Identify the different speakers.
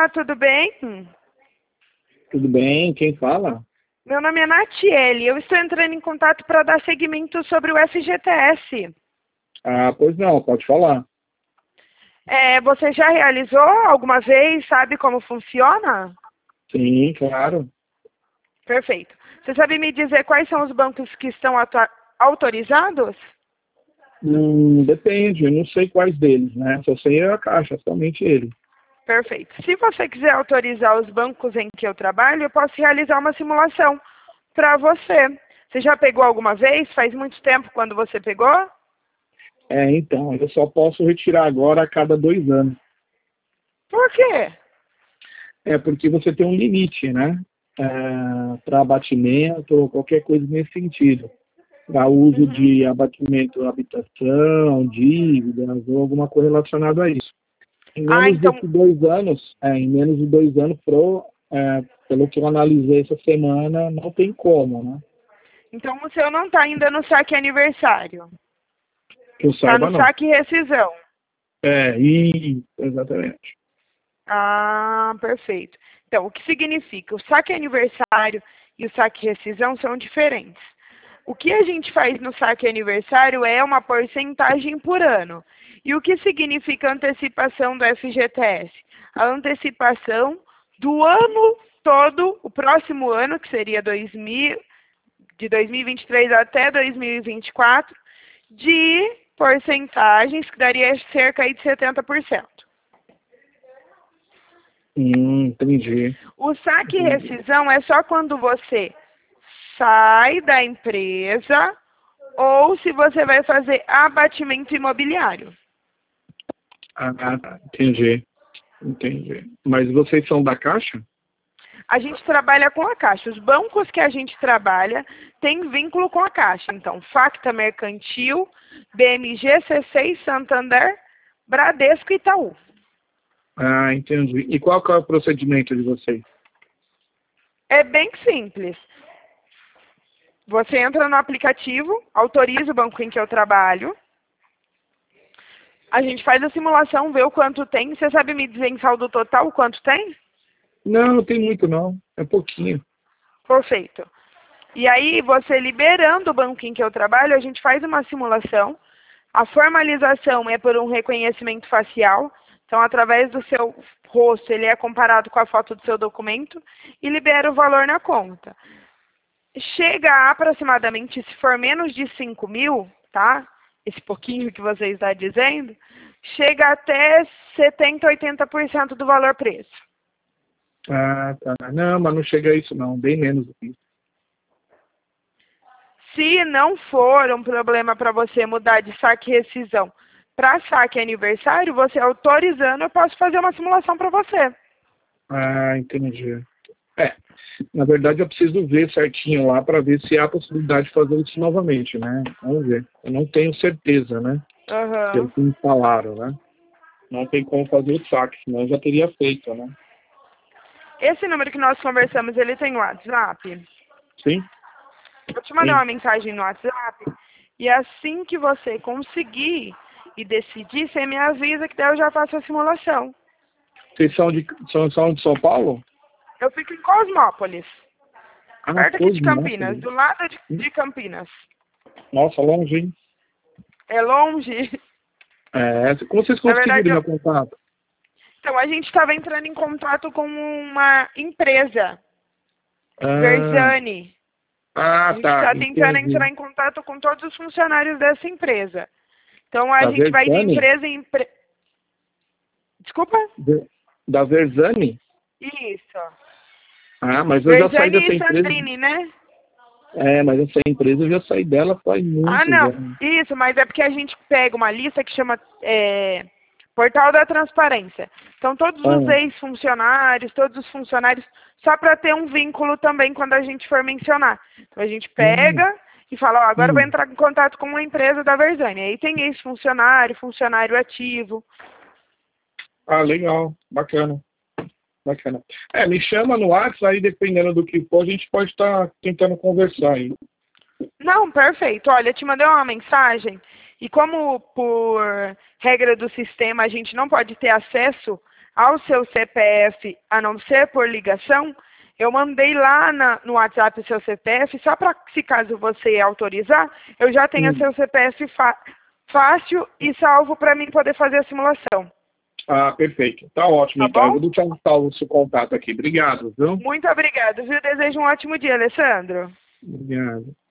Speaker 1: Olá, tudo bem?
Speaker 2: Tudo bem? Quem fala?
Speaker 1: Meu nome é Natiele. Eu estou entrando em contato para dar seguimento sobre o FGTS.
Speaker 2: Ah, pois não, pode falar.
Speaker 1: Você já realizou alguma vez? Sabe como funciona?
Speaker 2: Sim, claro.
Speaker 1: Perfeito. Você sabe me dizer quais são os bancos que estão autorizados?
Speaker 2: Depende, eu não sei quais deles, né? Só sei a Caixa, somente ele.
Speaker 1: Perfeito. Se você quiser autorizar os bancos em que eu trabalho, eu posso realizar uma simulação para você. Você já pegou alguma vez? Faz muito tempo quando você pegou?
Speaker 2: Então, eu só posso retirar agora a cada 2 anos.
Speaker 1: Por quê?
Speaker 2: É porque você tem um limite, né? Para abatimento ou qualquer coisa nesse sentido. Para uso
Speaker 1: Uhum.
Speaker 2: de abatimento, habitação, dívidas ou alguma coisa relacionada a isso. Em
Speaker 1: Ah,
Speaker 2: menos
Speaker 1: então,
Speaker 2: de 2 anos, pelo que eu analisei essa semana, não tem como, né?
Speaker 1: então o seu não está ainda no saque aniversário.
Speaker 2: Que eu
Speaker 1: Está
Speaker 2: saiba,
Speaker 1: no
Speaker 2: não.
Speaker 1: saque rescisão.
Speaker 2: Exatamente.
Speaker 1: Ah, perfeito. Então, o que significa? O saque aniversário e o saque rescisão são diferentes. O que a gente faz no saque aniversário é uma porcentagem por ano. E o que significa antecipação do FGTS? A antecipação do ano todo, o próximo ano, que seria 2000, de 2023 até 2024, de porcentagens, que daria cerca aí de 70%.
Speaker 2: Entendi.
Speaker 1: O saque e
Speaker 2: Entendi.
Speaker 1: rescisão é só quando você sai da empresa ou se você vai fazer abatimento imobiliário.
Speaker 2: Ah, tá. Entendi. Entendi. Mas vocês são da Caixa?
Speaker 1: A gente trabalha com a Caixa. Os bancos que a gente trabalha têm vínculo com a Caixa. Então, Facta Mercantil, BMG, C6, Santander, Bradesco e Itaú.
Speaker 2: Ah, entendi. E qual que é o procedimento de vocês?
Speaker 1: É bem simples. Você entra no aplicativo, autoriza o banco em que eu trabalho. A gente faz a simulação, vê o quanto tem. Você sabe me dizer em saldo total o quanto tem?
Speaker 2: Não, não tem muito não. É pouquinho.
Speaker 1: Perfeito. E aí, você liberando o banco em que eu trabalho, a gente faz uma simulação. A formalização é por um reconhecimento facial. Então, através do seu rosto, ele é comparado com a foto do seu documento e libera o valor na conta. Chega a aproximadamente, se for menos de 5 mil, tá? Esse pouquinho que você está dizendo, chega até 70, 80% do valor preço.
Speaker 2: Ah, tá. Não, mas não chega a isso não. Bem menos do que isso.
Speaker 1: Se não for um problema para você mudar de saque e rescisão para saque aniversário, você autorizando, eu posso fazer uma simulação para você.
Speaker 2: Ah, entendi. É, na verdade eu preciso ver certinho lá para ver se há possibilidade de fazer isso novamente, né? Vamos ver. Eu não tenho certeza, né? Pelo
Speaker 1: Aham.
Speaker 2: que me falaram, né? Não tem como fazer o saque, senão eu já teria feito, né?
Speaker 1: Esse número que nós conversamos, ele tem WhatsApp?
Speaker 2: Sim?
Speaker 1: Vou te mandar
Speaker 2: Sim.
Speaker 1: uma mensagem no WhatsApp. E assim que você conseguir e decidir, você me avisa que daí eu já faço a simulação.
Speaker 2: Vocês são de São Paulo?
Speaker 1: Eu fico em Cosmópolis,
Speaker 2: Ah,
Speaker 1: perto aqui de Campinas,
Speaker 2: Cosmópolis.
Speaker 1: do lado de Campinas.
Speaker 2: Nossa, longe, hein?
Speaker 1: É longe?
Speaker 2: Como vocês
Speaker 1: Na verdade,
Speaker 2: conseguiram meu contato?
Speaker 1: então a gente estava entrando em contato com uma empresa,
Speaker 2: Ah,
Speaker 1: Versani. A
Speaker 2: ah,
Speaker 1: gente
Speaker 2: tá,
Speaker 1: está tentando
Speaker 2: entendi.
Speaker 1: entrar em contato com todos os funcionários dessa empresa. Então a
Speaker 2: Da
Speaker 1: gente vai de
Speaker 2: Versani?
Speaker 1: empresa em Desculpa?
Speaker 2: Da Versani?
Speaker 1: Isso.
Speaker 2: Ah, mas eu já saí
Speaker 1: Versani
Speaker 2: dessa
Speaker 1: e
Speaker 2: empresa.
Speaker 1: Sandrini, né?
Speaker 2: Mas essa empresa eu já saí dela faz
Speaker 1: Ah,
Speaker 2: muitos
Speaker 1: não.
Speaker 2: anos.
Speaker 1: Isso, mas é porque a gente pega uma lista que chama Portal da Transparência. Então, todos os
Speaker 2: Ah,
Speaker 1: ex-funcionários, todos os funcionários, só para ter um vínculo também quando a gente for mencionar. Então, a gente
Speaker 2: hum,
Speaker 1: pega e fala, ó, agora eu vou
Speaker 2: hum.
Speaker 1: entrar em contato com uma empresa da Versani. Aí tem ex-funcionário, funcionário ativo.
Speaker 2: Ah, legal, bacana, bacana. Me chama no WhatsApp, aí dependendo do que for, a gente pode estar tentando conversar aí.
Speaker 1: Não, perfeito. Olha, eu te mandei uma mensagem e como por regra do sistema a gente não pode ter acesso ao seu CPF, a não ser por ligação, eu mandei lá no WhatsApp o seu CPF, só para, se caso você autorizar, eu já tenho seu CPF fácil e salvo para mim poder fazer a simulação.
Speaker 2: Ah, perfeito. Tá ótimo,
Speaker 1: Tá
Speaker 2: então. Eu
Speaker 1: bom?
Speaker 2: vou deixar salvo o seu contato aqui. Obrigado, viu?
Speaker 1: Muito obrigada, viu? Desejo um ótimo dia, Alessandro.
Speaker 2: Obrigado.